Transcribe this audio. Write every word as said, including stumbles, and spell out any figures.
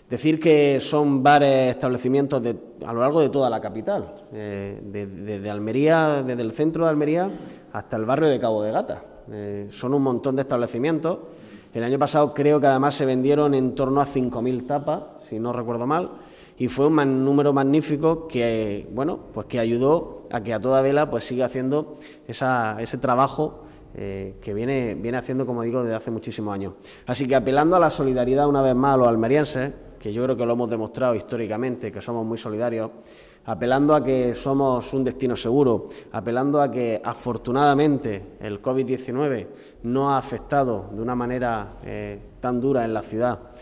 Decir que son bares, establecimientos de, a lo largo de toda la capital, eh, desde de, de Almería, desde el centro de Almería hasta el barrio de Cabo de Gata. Eh, son un montón de establecimientos. El año pasado creo que además se vendieron en torno a cinco mil tapas, si no recuerdo mal, y fue un man, número magnífico que, bueno, pues que ayudó a que A Toda Vela pues siga haciendo esa, ese trabajo eh, que viene, viene haciendo, como digo, desde hace muchísimos años. Así que apelando a la solidaridad una vez más a los almerienses, que yo creo que lo hemos demostrado históricamente, que somos muy solidarios, apelando a que somos un destino seguro, apelando a que afortunadamente el COVID diecinueve no ha afectado de una manera eh, tan dura en la ciudad